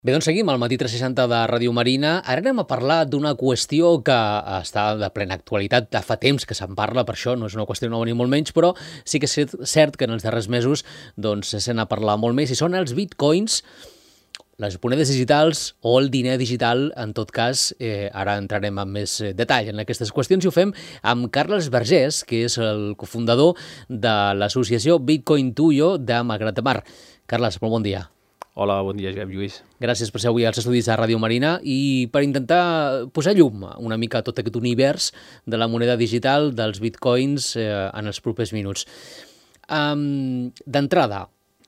Bé, doncs seguim al Matí 360 de Ràdio Marina. Ara anem a parlar d'una qüestió que està de plena actualitat. De fa temps que se'n parla, per això no és una qüestió nova ni molt menys, però sí que és cert que en els darrers mesos doncs, se n'ha parlat molt més, i són els bitcoins, les monedes digitals o el diner digital, en tot cas. Ara entrarem en més detall en aquestes qüestions i ho fem amb Carles Vergés, que és el cofundador de l'associació Bitcoin Tuyo de Malgrat de Mar. Carles, molt bon dia. Hola, bon dia, Josep Lluís. Gràcies per ser avui als estudis de Ràdio Marina i per intentar posar llum una mica a tot aquest univers de la moneda digital, dels bitcoins, en els propers minuts. D'entrada,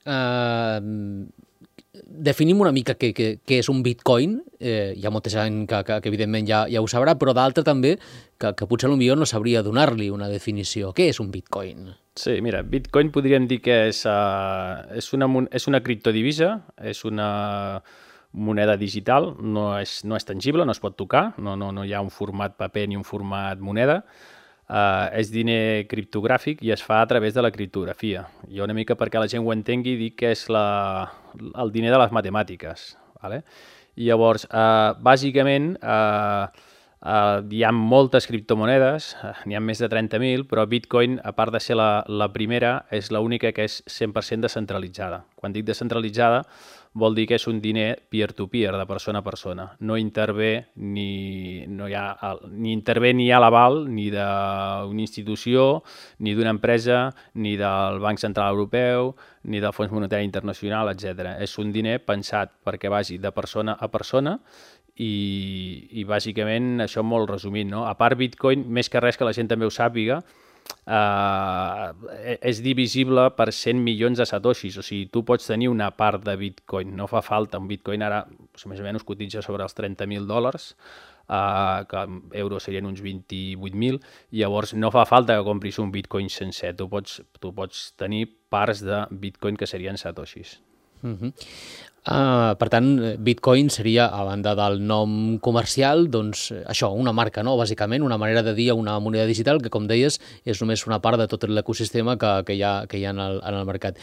definim una mica què és un bitcoin. Hi ha molta gent que evidentment ja ho sabrà, però d'altra també que potser potser no sabria donar-li una definició. Què és un bitcoin? Sí, mira, Bitcoin podríem dir que és una criptodivisa, és una moneda digital, no és tangible, no es pot tocar, no hi ha un format paper ni un format moneda. És diner criptogràfic i es fa a través de la criptografia. Jo una mica perquè la gent ho entengui dic que és el diner de les matemàtiques. ¿Vale? I llavors, bàsicament, hi ha moltes criptomonedes, n'hi ha més de 30.000, però Bitcoin, a part de ser la primera, és l'única que és 100% descentralitzada. Quan dic descentralitzada, vol dir que és un diner peer-to-peer, de persona a persona. No intervé ni hi ha l'aval ni d'una institució, ni d'una empresa, ni del Banc Central Europeu, ni del Fons Monetari Internacional, etc. És un diner pensat perquè vagi de persona a persona i bàsicament això molt resumit, no? A part, Bitcoin, més que res que la gent també ho sàpiga, és divisible per 100 milions de satoshis, o sigui, tu pots tenir una part de Bitcoin, no fa falta. Un Bitcoin ara més o menys cotitza sobre els $30.000, que en euros serien uns 28.000, i llavors no fa falta que compris un Bitcoin sencer, tu pots tenir parts de Bitcoin que serien satoshis. Per tant, Bitcoin seria, a banda del nom comercial, doncs això, una marca, no? Bàsicament, una manera de dir a una moneda digital que, com deies, és només una part de tot l'ecosistema que hi ha en el mercat.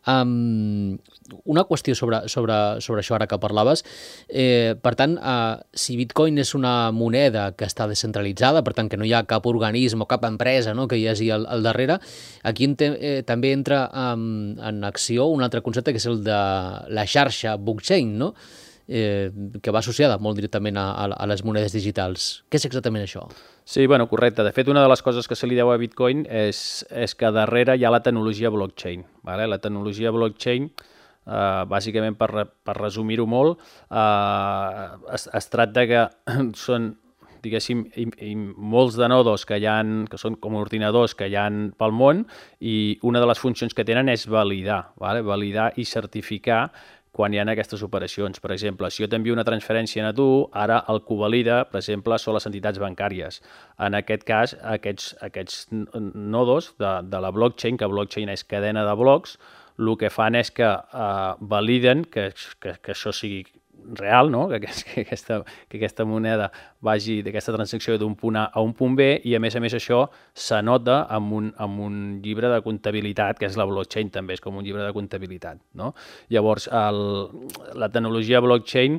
Una qüestió sobre això ara que parlaves. Per tant, si Bitcoin és una moneda que està descentralitzada, per tant que no hi ha cap organisme o cap empresa, no?, que hi hagi al darrere, aquí també entra en acció un altre concepte, que és el de la xarxa blockchain, no?, que va associada molt directament a les monedes digitals. Què és exactament això? Sí, bueno, correcte. De fet, una de les coses que se li deu a Bitcoin és que darrere hi ha la tecnologia blockchain. ¿Vale? La tecnologia blockchain, bàsicament, per resumir-ho molt, es tracta que són, diguéssim, molts de nodos que són com ordinadors que hi ha pel món, i una de les funcions que tenen és validar, ¿vale? Validar i certificar quan hi ha aquestes operacions. Per exemple, si jo t'envio una transferència a tu, ara el que ho valida, per exemple, són les entitats bancàries. En aquest cas, aquests nodos de la blockchain, que blockchain és cadena de blocs, el que fan és que validen que això sigui real, no? que aquesta moneda vagi d'aquesta transacció d'un punt A a un punt B, i a més això s'anota amb un llibre de comptabilitat, que és la blockchain també, és com un llibre de comptabilitat, no? Llavors, la tecnologia blockchain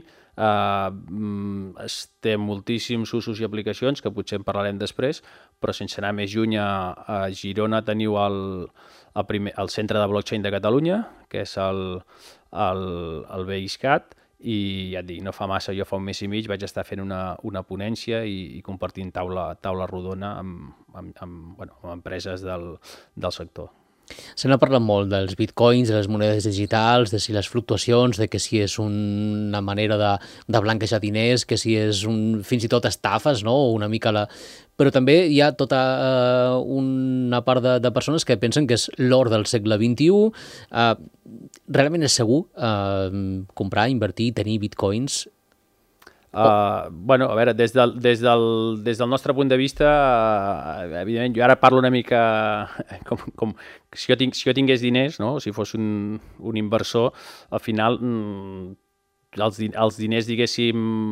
té moltíssims usos i aplicacions, que potser en parlarem després, però sense anar més lluny, a Girona teniu el Centre de Blockchain de Catalunya, que és el BISCAT, i ja et dic, no fa massa, jo fa un mes i mig vaig estar fent una ponència i compartint taula rodona amb empreses del sector. Se n'ha parlat molt dels bitcoins, de les monedes digitals, de si les fluctuacions, de que si és una manera de blanquejar diners, que si és fins i tot estafes, no? Una mica Però també hi ha tota una part de persones que pensen que és l'or del segle XXI. Realment és segur comprar, invertir, tenir bitcoins? Bueno, a veure, des del nostre punt de vista, evidentment, jo ara parlo una mica com si jo tingués diners, no? Si fos un inversor, al final els diners, diguéssim,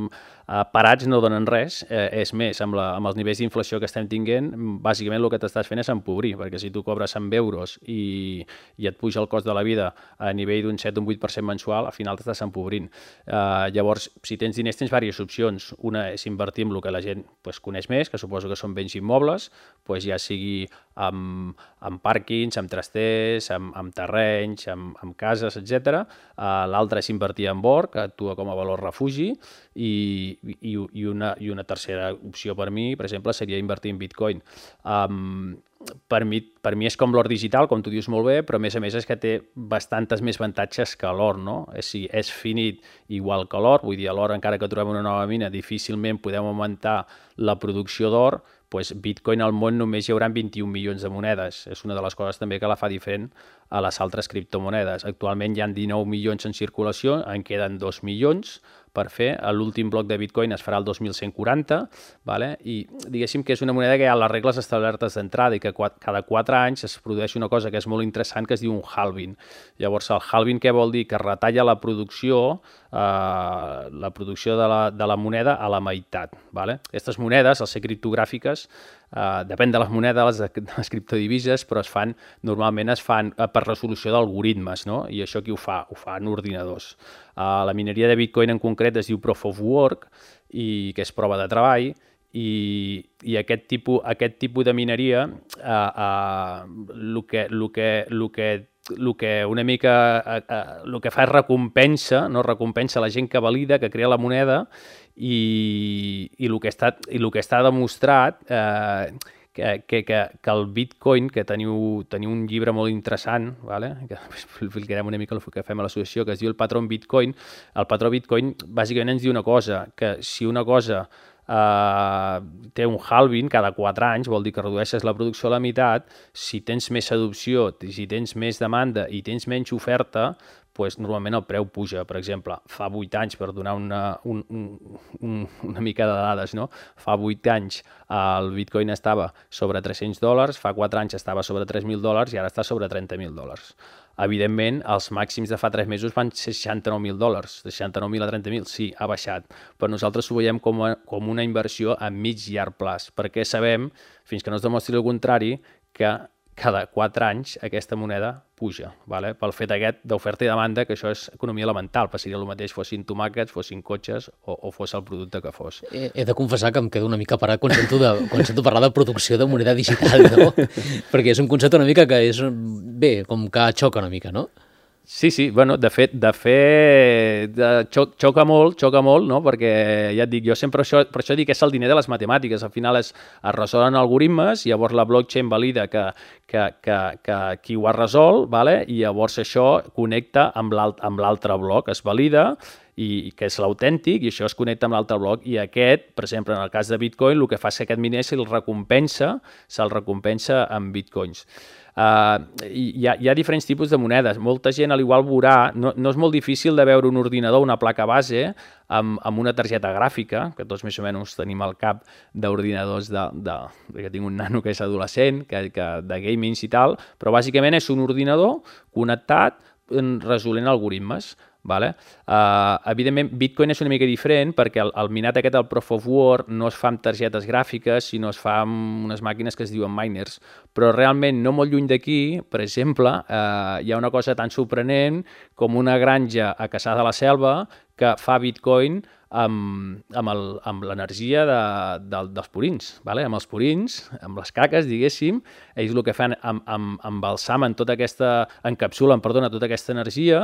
parats no donen res, és més, amb els nivells d'inflació que estem tinguent, bàsicament el que t'estàs fent és empobrir, perquè si tu cobres 100 euros i et puja el cost de la vida a nivell d'un 7 o un 8% mensual, al final t'estàs empobrint. Llavors, si tens diners, tens diverses opcions. Una és invertir en el que la gent coneix més, que suposo que són béns immobles, ja sigui amb pàrquings, amb trasters, amb terrenys, amb cases, etc. L'altra és invertir en or, que actua com a valor refugi, i una tercera opció per mi, per exemple, seria invertir en Bitcoin. Per mi és com l'or digital, com tu dius molt bé, però a més és que té bastantes més avantatges que l'or, no? És finit igual que l'or, vull dir, l'or, encara que trobem una nova mina, difícilment podem augmentar la producció d'or, Bitcoin al món només hi haurà 21 milions de monedes. És una de les coses també que la fa diferent a les altres criptomonedes. Actualment hi ha 19 milions en circulació, en queden 2 milions per fer. L'últim bloc de Bitcoin es farà el 2140, i diguéssim que és una moneda que hi ha les regles establertes d'entrada i que cada 4 anys es produeix una cosa que és molt interessant, que es diu un halving. Llavors, el halving què vol dir? Que retalla la producció de la moneda a la meitat. Aquestes monedes, al ser criptogràfiques, depèn de les monedes, de les criptodivises, però normalment es fan per resolució d'algoritmes, no? I això qui ho fa? Ho fan ordinadors. La mineria de Bitcoin en concret es diu Proof of Work, que és prova de treball, i aquest tipus de mineria el que una mica el que fa és recompensa la gent que valida, que crea la moneda, i el que està demostrat que el Bitcoin, que teniu un llibre molt interessant, que explicarem una mica el que fem a l'associació, que es diu el patró Bitcoin. El patró Bitcoin bàsicament ens diu una cosa, que si una cosa té un halving cada 4 anys, vol dir que redueixes la producció a la meitat. Si tens més adopció, si tens més demanda i tens menys oferta, normalment el preu puja. Per exemple, fa 8 anys, per donar una mica de dades, no? Fa 8 anys el Bitcoin estava sobre $300, fa 4 anys estava sobre $3.000 i ara està sobre $30.000. Evidentment, els màxims de fa 3 mesos van ser $69.000, de 69.000 a 30.000, sí, ha baixat, però nosaltres ho veiem com una inversió a mig i llarg plaç, perquè sabem, fins que no es demostri el contrari, que cada 4 anys aquesta moneda puja, pel fet aquest d'oferta i demanda, que això és economia elemental, passaria el mateix fossin tomàquets, fossin cotxes o fos el producte que fos. He de confessar que em quedo una mica parat quan sento parlar de producció de moneda digital, no? Perquè és un concepte una mica que és, bé, com que xoca una mica, no? Sí, bueno, de fet, xoca molt, no? Perquè ja et dic, jo sempre per això dic que és el diner de les matemàtiques, al final es resolen algoritmes, i llavors la blockchain valida que qui ho ha resolt, i llavors això connecta amb l'altre bloc, es valida, i que és l'autèntic, i això es connecta amb l'altre bloc, i aquest, per exemple, en el cas de Bitcoin, el que fa és que aquest miner se'l recompensa amb bitcoins. Hi ha diferents tipus de monedes. Molta gent, al igual, veurà, no és molt difícil de veure un ordinador, una placa base, amb una targeta gràfica, que tots més o menys tenim al cap d'ordinadors que tinc un nano que és adolescent, de gamings i tal, però bàsicament és un ordinador connectat resolent algoritmes. Evidentment, Bitcoin és una mica diferent perquè el minat aquest, el Proof of Work, no es fa amb targetes gràfiques, sinó es fa amb unes màquines que es diuen miners. Però realment, no molt lluny d'aquí, per exemple, hi ha una cosa tan sorprenent com una granja a Caçà de la Selva que fa Bitcoin amb l'energia dels purins. Amb els purins, amb les caques, diguéssim, ells el que fan, embalsamen encapsulen tota aquesta energia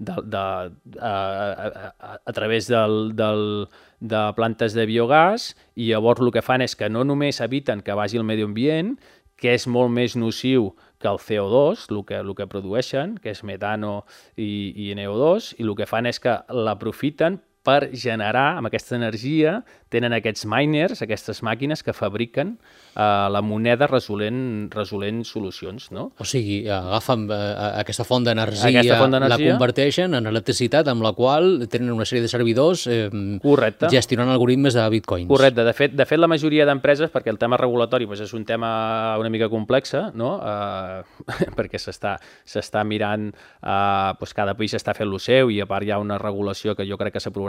a través de plantes de biogàs, i llavors el que fan és que no només eviten que vagi al medi ambient, que és molt més nociu que el CO2, el que produeixen, que és metano i NO2, i el que fan és que l'aprofiten per generar, amb aquesta energia, tenen aquests miners, aquestes màquines que fabriquen la moneda resolent solucions, no? O sigui, agafen aquesta font d'energia, la converteixen en electricitat, amb la qual tenen una sèrie de servidors gestionant algoritmes de bitcoins. Correcte. De fet, la majoria d'empreses, perquè el tema regulatori és un tema una mica complex, no? Perquè s'està mirant, cada país està fent lo seu, i a part hi ha una regulació que jo crec que s'aprovarà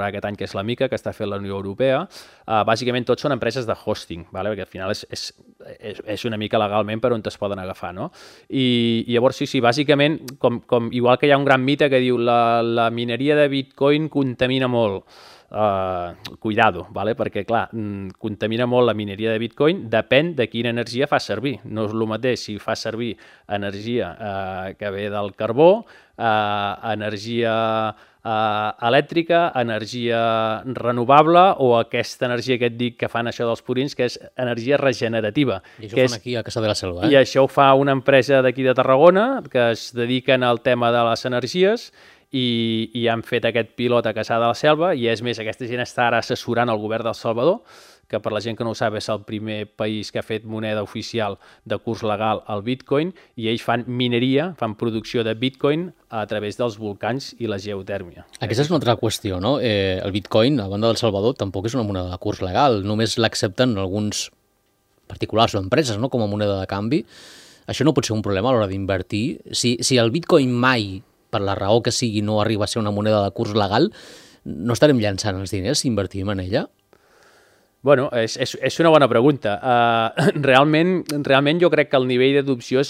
aquest any, que és la Mica, que està fent la Unió Europea. Bàsicament tots són empreses de hosting, vale? Perquè al final és una mica legalment per on es poden agafar, no? I llavors, sí, bàsicament, igual que hi ha un gran mite que diu la mineria de Bitcoin contamina molt. Cuidado, vale? Perquè clar, contamina molt la mineria de Bitcoin, depèn de quina energia fa servir. No és el mateix si fa servir energia que ve del carbó, energia elèctrica, energia renovable o aquesta energia que et dic que fan això dels purins, que és energia regenerativa. I això ho fan aquí a Casa de la Selva, I això ho fa una empresa d'aquí de Tarragona que es dediquen al tema de les energies i han fet aquest pilot a Caçà de la Selva i és més, aquesta gent està ara assessorant el govern del Salvador, que per la gent que no ho sap és el primer país que ha fet moneda oficial de curs legal al Bitcoin, i ells fan mineria, fan producció de Bitcoin a través dels volcans i la geotèrmia. Aquesta és una altra qüestió, no? El Bitcoin, a banda del Salvador, tampoc és una moneda de curs legal, només l'accepten alguns particulars o empreses, no?, com a moneda de canvi. Això no pot ser un problema a l'hora d'invertir. Si el Bitcoin mai, per la raó que sigui, no arriba a ser una moneda de curs legal, no estarem llançant els diners si invertim en ella? Bueno, és una bona pregunta. Realment jo crec que el nivell d'adopció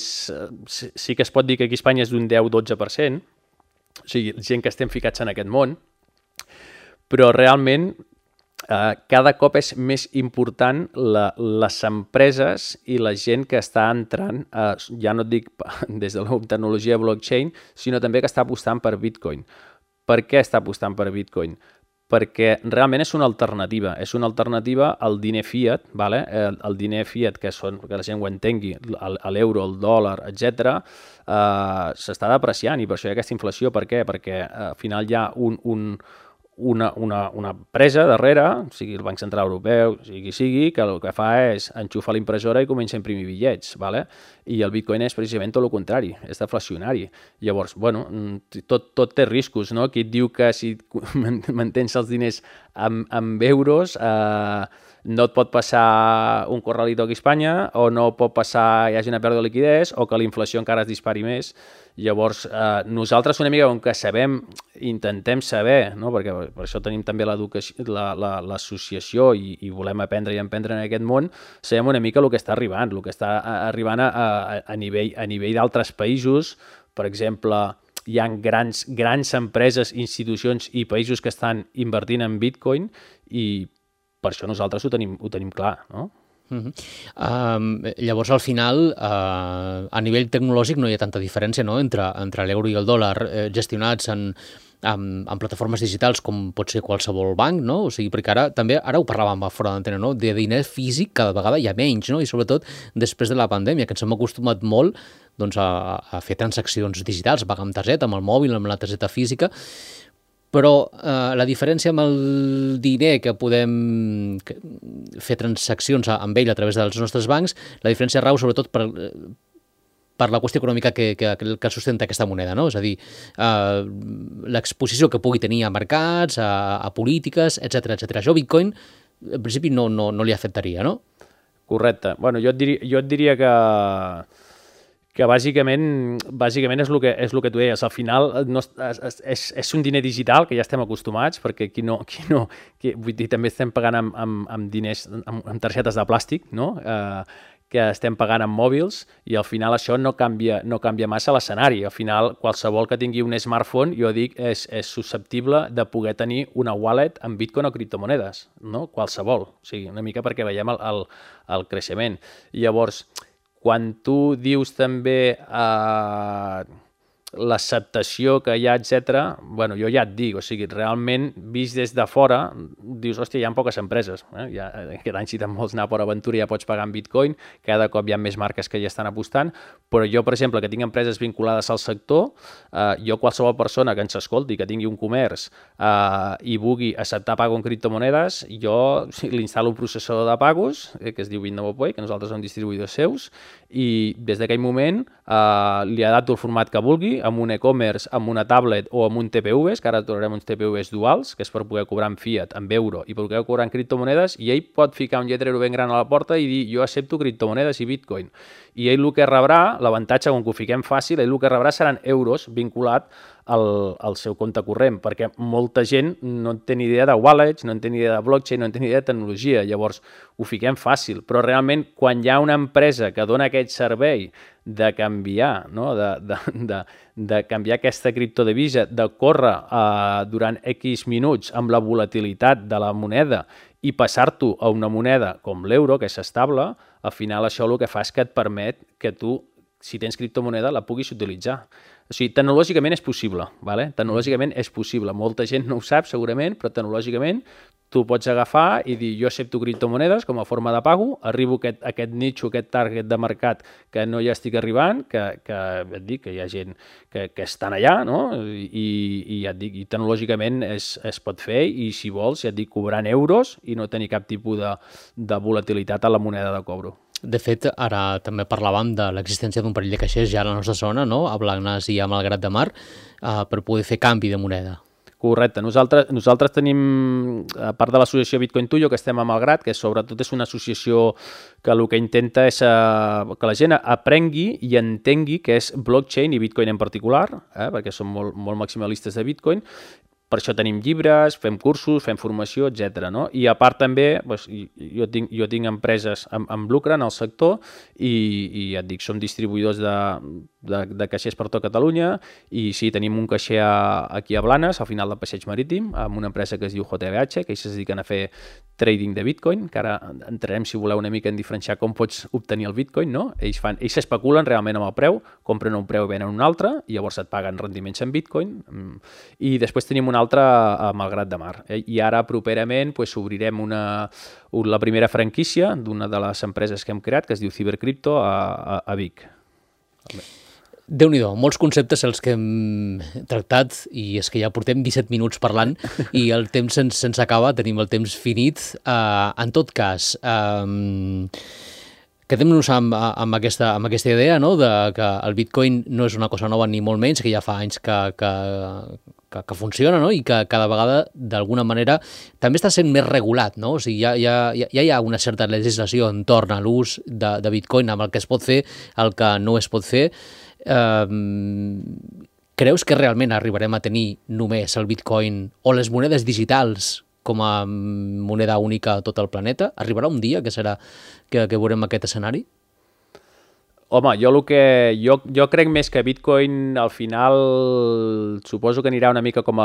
sí que es pot dir que aquí a Espanya és d'un 10-12%, o sigui, gent que estem ficats en aquest món, però realment cada cop és més important les empreses i la gent que està entrant, ja no et dic des de la tecnologia blockchain, sinó també que està apostant per Bitcoin. Per què està apostant per Bitcoin? Perquè realment és una alternativa al diner fiat, vale? El diner fiat, que la gent ho entengui, l'euro, el dòlar, etc., s'està depreciant, i per això hi ha aquesta inflació. Per què? Perquè al final hi ha una empresa darrere, sigui el Banc Central Europeu, sigui, que el que fa és enxufar l'impressora i comença a imprimir bitllets, vale? I el Bitcoin és precisament tot el contrari, és deflacionari. Llavors, bueno, tot té riscos, no? Qui et diu que si mantens els diners amb euros no et pot passar un corralito aquí a Espanya, o no pot passar, hi hagi una pèrdua de liquidez, o que la inflació encara es dispari més. Llavors, nosaltres una mica, com que intentem saber, no? Perquè per això tenim també l'associació i volem aprendre i emprendre en aquest món, sabem una mica el que està arribant, a nivell d'altres països. Per exemple, hi ha grans empreses, institucions i països que estan invertint en Bitcoin, i per això nosaltres ho tenim clar, no? Llavors, al final, a nivell tecnològic no hi ha tanta diferència, no?, entre l'euro i el dòlar gestionats en plataformes digitals com pot ser qualsevol banc, no? O sigui, perquè ara ho parlàvem fora d'antena, no?, de diner físic cada vegada hi ha menys, no? I sobretot després de la pandèmia, que ens hem acostumat molt, doncs, a fer transaccions digitals, pagar amb targeta, amb el mòbil, amb la targeta física. Però la diferència amb el diner, que podem fer transaccions amb ell a través dels nostres bancs, la diferència rau sobretot per la qüestió econòmica que sustenta aquesta moneda, no? És a dir, l'exposició que pugui tenir a mercats, a polítiques, etc. Això Bitcoin, en principi, no li afectaria, no? Correcte. Bueno, jo et diria que bàsicament és el que tu deies. Al final és un diner digital que ja estem acostumats, perquè vull dir, també estem pagant amb diners, amb targetes de plàstic, no? Que estem pagant amb mòbils, i al final això no canvia massa l'escenari. Al final, qualsevol que tingui un smartphone, jo dic, és susceptible de poder tenir una wallet amb Bitcoin o criptomonedes, no? Qualsevol. O sigui, una mica perquè veiem el creixement. Llavors, quan tu dius també l'acceptació que hi ha, etc., bueno, jo ja et dic, o sigui, realment, vist des de fora, dius, hòstia, hi ha poques empreses. Aquest any, si te'n vols anar per aventura, ja pots pagar en Bitcoin, cada cop hi ha més marques que hi estan apostant, però jo, per exemple, que tinc empreses vinculades al sector, jo, qualsevol persona que ens escolti, que tingui un comerç i vulgui acceptar pago en criptomonedes, jo li instal·lo un processador de pagos, que es diu BitNovoPay, que nosaltres som distribuïdors seus, i des d'aquell moment li adapto el format que vulgui, amb un e-commerce, amb una tablet o amb un TPVs, que ara trobarem uns TPVs duals, que és per poder cobrar en fiat, en euro, i per poder cobrar en criptomonedes, i ell pot ficar un lletrero ben gran a la porta i dir, jo accepto criptomonedes i Bitcoin. I ell el que rebrà, l'avantatge, com que ho fiquem fàcil, ell el que rebrà seran euros vinculat el seu compte corrent, perquè molta gent no en té ni idea de wallets, no en té ni idea de blockchain, no en té ni idea de tecnologia, llavors ho fiquem fàcil, però realment quan hi ha una empresa que dona aquest servei de canviar, no? de canviar aquesta criptodivisa, de córrer durant X minuts amb la volatilitat de la moneda i passar-t'ho a una moneda com l'euro, que és estable, al final això el que fa és que et permet que tu, si tens criptomoneda, la puguis utilitzar. O sigui, tecnològicament és possible, ¿vale? Tecnològicament és possible. Molta gent no ho sap, segurament, però tecnològicament tu pots agafar i dir jo accepto criptomonedes com a forma de pago, arribo a aquest nicho, aquest target de mercat que no ja estic arribant, que et dic que hi ha gent que estan allà, no? I ja et dic, i tecnològicament es pot fer i si vols, ja et dic, cobrant euros i no tenir cap tipus de volatilitat a la moneda de cobro. De fet, ara també parlàvem de l'existència d'un parell de caixers ja a la nostra zona, no? A Blanes i a Malgrat de Mar, per poder fer canvi de moneda. Correcte. Nosaltres tenim, a part de l'associació Bitcoin Tuyo, que estem a Malgrat, que sobretot és una associació que el que intenta és que la gent aprengui i entengui què és blockchain i Bitcoin en particular, perquè som molt maximalistes de Bitcoin. Per això tenim llibres, fem cursos, fem formació, etc. No? I a part també, doncs, jo tinc empreses amb lucre en el sector i ja et dic, som distribuïdors de caixers per tot Catalunya i sí, tenim un caixer aquí a Blanes, al final del Passeig Marítim, amb una empresa que es diu JBH, que ells es dediquen a fer trading de Bitcoin, que ara entrarem, si voleu, una mica en diferenciar com pots obtenir el Bitcoin, no? Ells especulen realment amb el preu, compren un preu i venen un altre, i llavors et paguen rendiments en Bitcoin, i després tenim un altre a Malgrat de Mar. I ara, properament, obrirem la primera franquícia d'una de les empreses que hem creat, que es diu Cibercrypto, a Vic. Déu-n'hi-do, molts conceptes els que hem tractat i és que ja portem 17 minuts parlant i el temps se'ns acaba, tenim el temps finit. En tot cas, quedem-nos amb aquesta idea, no? De que el Bitcoin no és una cosa nova ni molt menys, que ja fa anys que funciona, no? I que cada vegada, d'alguna manera, també està sent més regulat, no? O sigui, ja hi ha una certa legislació entorn a l'ús de Bitcoin, amb el que es pot fer, el que no es pot fer. Creus que realment arribarem a tenir només el Bitcoin o les monedes digitals com a moneda única a tot el planeta? Arribarà un dia que veurem aquest escenari? Home, jo crec més que Bitcoin al final suposo que actuarà una mica com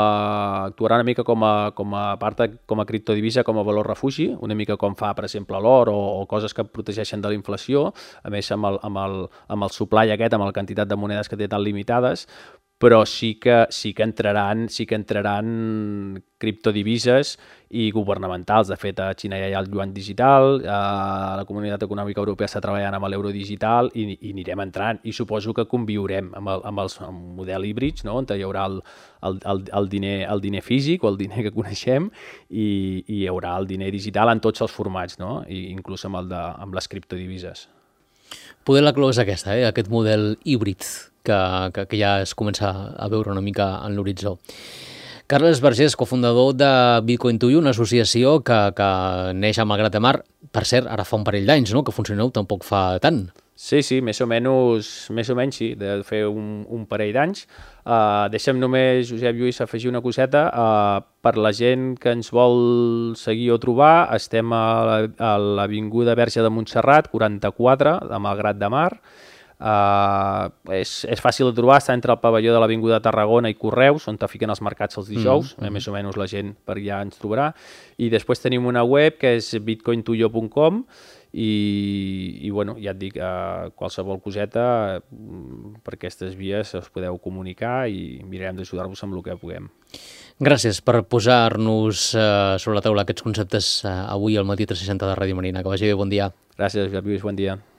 a criptodivisa, com a valor refugi, una mica com fa, per exemple, l'or o coses que protegeixen de la inflació, a més amb el supply aquest, amb la quantitat de monedes que té tan limitades, però sí que entraran criptodivises i governamentals. De fet, a Xina ja hi ha el yuan digital, la Comunitat Econòmica Europea està treballant amb l'euro digital i anirem entrant. I suposo que conviurem amb el model híbrid, no? On hi haurà el diner físic o el diner que coneixem i hi haurà el diner digital en tots els formats, no? I inclús amb les criptodivises. Poder la clau és aquesta, aquest model híbrid que ja es comença a veure una mica en l'horitzó. Carles Vergés, cofundador de Bitcoin Tuyo, una associació que neix a Malgrat de Mar, per cert, ara fa un parell d'anys, no?, que funcioneu tampoc fa tant. Sí, més o menys sí, de fer un parell d'anys. Deixa'm només, Josep Lluís, afegir una coseta. Per la gent que ens vol seguir o trobar, estem a l'Avinguda Verge de Montserrat, 44, de Malgrat de Mar. És fàcil de trobar, està entre el pavelló de l'Avinguda Tarragona i Correus, on fiquen els mercats els dijous, més o menys la gent per allà ens trobarà. I després tenim una web que és bitcointuyo.com i bueno, ja et dic, qualsevol coseta per aquestes vies us podeu comunicar i mirarem d'ajudar-vos amb el que puguem. Gràcies per posar-nos sobre la taula aquests conceptes avui al Matí 360 de Ràdio Marina. Que vagi bé, bon dia. Gràcies, Josep Lluís, bon dia.